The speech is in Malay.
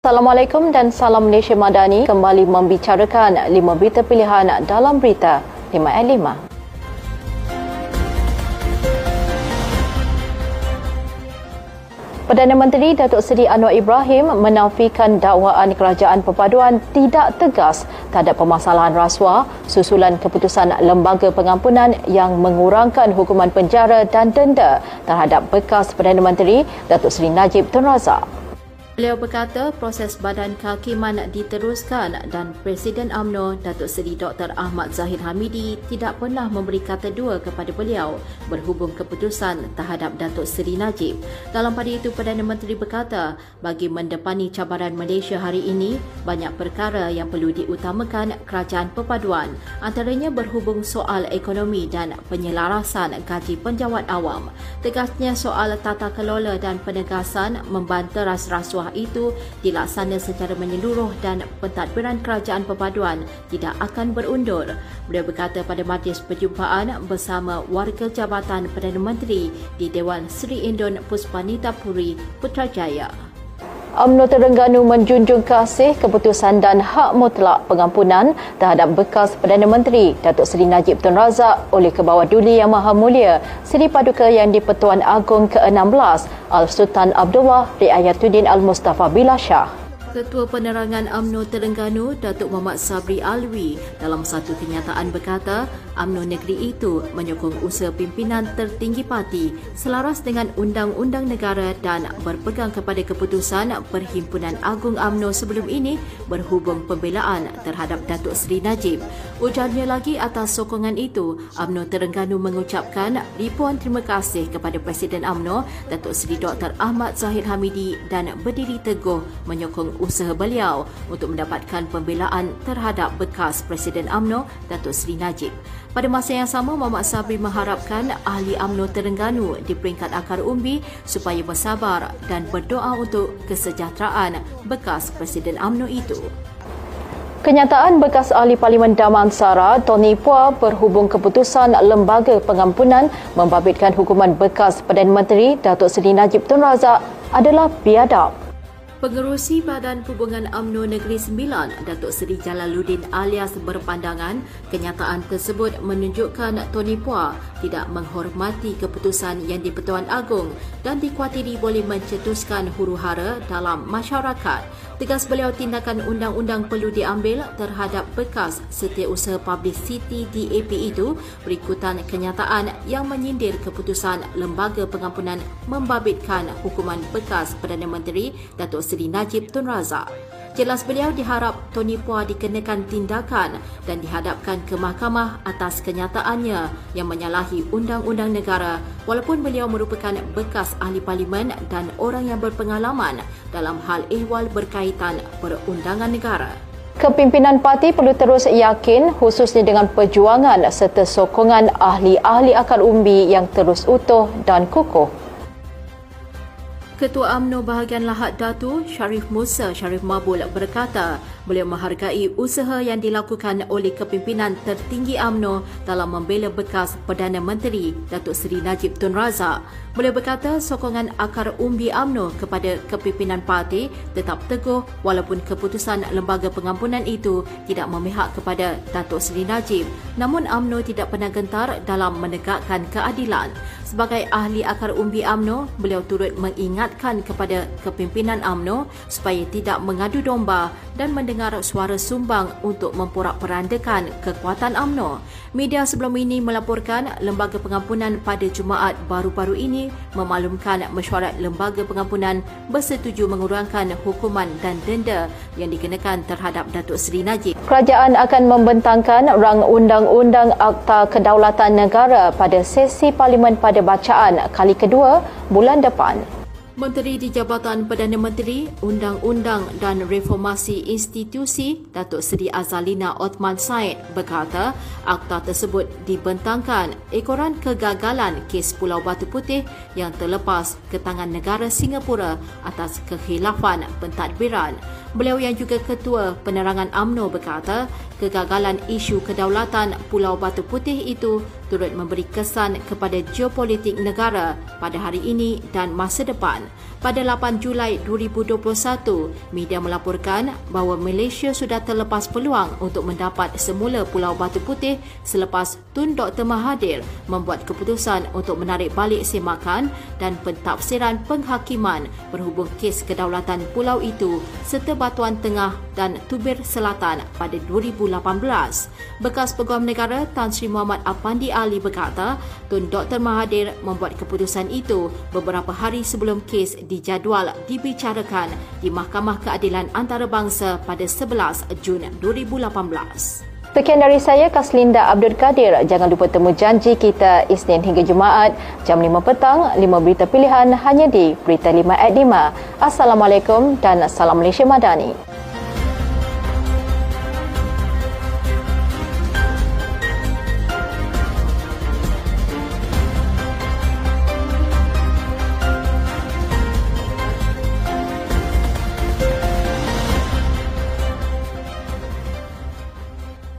Assalamualaikum dan salam Malaysia Madani kembali membicarakan 5 berita pilihan dalam berita 5@5. Perdana Menteri Datuk Seri Anwar Ibrahim menafikan dakwaan Kerajaan Perpaduan tidak tegas terhadap permasalahan rasuah susulan keputusan Lembaga Pengampunan yang mengurangkan hukuman penjara dan denda terhadap bekas Perdana Menteri Datuk Seri Najib Tun Razak. Beliau berkata proses Badan Kehakiman diteruskan dan Presiden UMNO Datuk Seri Dr. Ahmad Zahid Hamidi tidak pernah memberi kata dua kepada beliau berhubung keputusan terhadap Datuk Seri Najib. Dalam pada itu, Perdana Menteri berkata bagi mendepani cabaran Malaysia hari ini, banyak perkara yang perlu diutamakan Kerajaan Perpaduan, antaranya berhubung soal ekonomi dan penyelarasan gaji penjawat awam. Tegasnya soal tata kelola dan penegasan membanteras rasuah itu dilaksana secara menyeluruh dan pentadbiran Kerajaan Perpaduan tidak akan berundur. Beliau berkata pada majlis perjumpaan bersama warga Jabatan Perdana Menteri di Dewan Seri Indon Puspanita Puri, Putrajaya. UMNO Terengganu menjunjung kasih keputusan dan hak mutlak pengampunan terhadap bekas Perdana Menteri Datuk Seri Najib Tun Razak oleh Kebawah Duli Yang Maha Mulia Seri Paduka Yang di-Pertuan Agong ke-16 Al-Sultan Abdullah Riayatuddin Al-Mustafa Billah Shah. Ketua Penerangan UMNO Terengganu, Datuk Muhammad Sabri Alwi, dalam satu kenyataan berkata, UMNO negeri itu menyokong usaha pimpinan tertinggi parti selaras dengan undang-undang negara dan berpegang kepada keputusan Perhimpunan Agung UMNO sebelum ini berhubung pembelaan terhadap Datuk Seri Najib. Ujarnya lagi, atas sokongan itu, UMNO Terengganu mengucapkan ribuan terima kasih kepada Presiden UMNO, Datuk Seri Dr. Ahmad Zahid Hamidi dan berdiri teguh menyokong usaha beliau untuk mendapatkan pembelaan terhadap bekas Presiden UMNO Datuk Seri Najib. Pada masa yang sama, Muhammad Sabri mengharapkan ahli UMNO Terengganu di peringkat akar umbi supaya bersabar dan berdoa untuk kesejahteraan bekas Presiden UMNO itu. Kenyataan bekas ahli Parlimen Damansara Tony Phua berhubung keputusan Lembaga Pengampunan membabitkan hukuman bekas Perdana Menteri Datuk Seri Najib Tun Razak adalah biadab. Pengerusi Badan Hubungan UMNO Negeri Sembilan, Datuk Seri Jalaluddin alias berpandangan kenyataan tersebut menunjukkan Tony Phua tidak menghormati keputusan Yang di-Pertuan Agong dan dikhawatiri boleh mencetuskan huru-hara dalam masyarakat. Tegas beliau, tindakan undang-undang perlu diambil terhadap bekas Setiausaha Publicity DAP itu berikutan kenyataan yang menyindir keputusan Lembaga Pengampunan membabitkan hukuman bekas Perdana Menteri Datuk Seri Najib Tun Razak. Jelas beliau diharap Tony Phua dikenakan tindakan dan dihadapkan ke mahkamah atas kenyataannya yang menyalahi undang-undang negara walaupun beliau merupakan bekas ahli parlimen dan orang yang berpengalaman dalam hal ehwal berkaitan perundangan negara. Kepimpinan parti perlu terus yakin khususnya dengan perjuangan serta sokongan ahli-ahli akar umbi yang terus utuh dan kukuh. Ketua UMNO Bahagian Lahad Datu Sharif Musa Sharif Mabul berkata beliau menghargai usaha yang dilakukan oleh kepimpinan tertinggi UMNO dalam membela bekas Perdana Menteri Datuk Seri Najib Tun Razak. Beliau berkata sokongan akar umbi UMNO kepada kepimpinan parti tetap teguh walaupun keputusan Lembaga Pengampunan itu tidak memihak kepada Datuk Seri Najib. Namun UMNO tidak pernah gentar dalam menegakkan keadilan. Sebagai ahli akar umbi UMNO, beliau turut mengingatkan kepada kepimpinan UMNO supaya tidak mengadu domba dan mendengar suara sumbang untuk memporak-perandakan kekuatan UMNO. Media sebelum ini melaporkan Lembaga Pengampunan pada Jumaat baru-baru ini memaklumkan mesyuarat Lembaga Pengampunan bersetuju mengurangkan hukuman dan denda yang dikenakan terhadap Datuk Seri Najib. Kerajaan akan membentangkan rang undang-undang Akta Kedaulatan Negara pada sesi Parlimen pada bacaan kali kedua bulan depan. Menteri di Jabatan Perdana Menteri, Undang-Undang dan Reformasi Institusi, Datuk Seri Azalina Othman Said berkata akta tersebut dibentangkan ekoran kegagalan kes Pulau Batu Putih yang terlepas ke tangan negara Singapura atas kekhilafan pentadbiran. Beliau yang juga Ketua Penerangan UMNO berkata kegagalan isu kedaulatan Pulau Batu Putih itu turut memberi kesan kepada geopolitik negara pada hari ini dan masa depan. Pada 8 Julai 2021, media melaporkan bahawa Malaysia sudah terlepas peluang untuk mendapat semula Pulau Batu Putih selepas Tun Dr. Mahathir membuat keputusan untuk menarik balik semakan dan pentafsiran penghakiman berhubung kes kedaulatan pulau itu serta Batuan Tengah dan Tubir Selatan pada 2018. Bekas Peguam Negara Tan Sri Muhammad Afandi Ali berkata, Tun Dr. Mahathir membuat keputusan itu beberapa hari sebelum kes dijadual dibicarakan di Mahkamah Keadilan Antarabangsa pada 11 Jun 2018. Sekian dari saya, Kaslinda Abdul Kadir. Jangan lupa temu janji kita Isnin hingga Jumaat jam 5 petang, 5 berita pilihan hanya di Berita 5 at 5. Assalamualaikum dan salam Malaysia Madani.